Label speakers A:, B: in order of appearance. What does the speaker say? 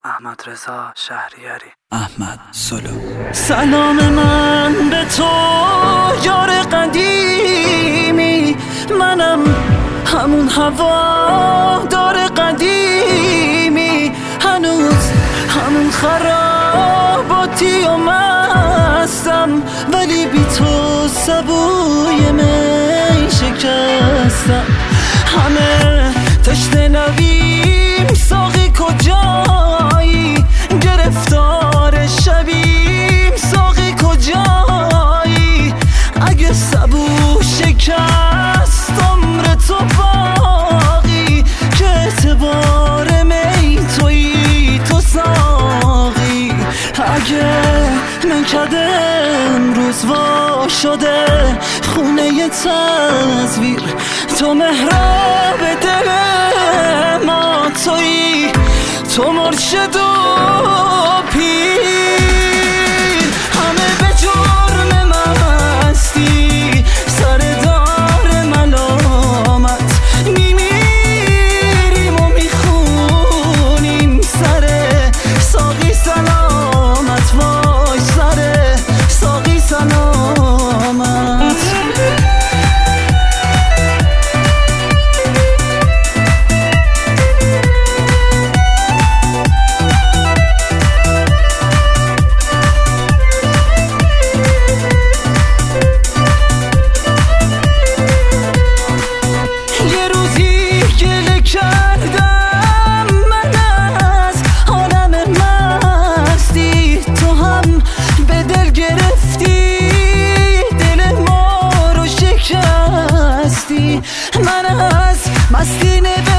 A: احمد رضا شهریاری.
B: احمد سولو.
C: سلام من به تو یار قدیمی، منم همون هوادار قدیمی، هنوز همون خراباتی و مستم، ولی بی تو سبوی می شکستم. همه تشنه نویم، ساقی کجایی؟ گرفتار شبیم، ساقی کجایی؟ اگه سبو شکست عمر تو باقی، که اعتبار می تویی تو ساقی. اگه منکده امروز وا شده خونه تصویر، تو محراب دل ما تویی، تو مرشد و پیر. همه به جرم مستی سر دار ملامت میمیریم و میخونیم سر ساقی سلامت، وای سر ساقی سلامت. من از مستی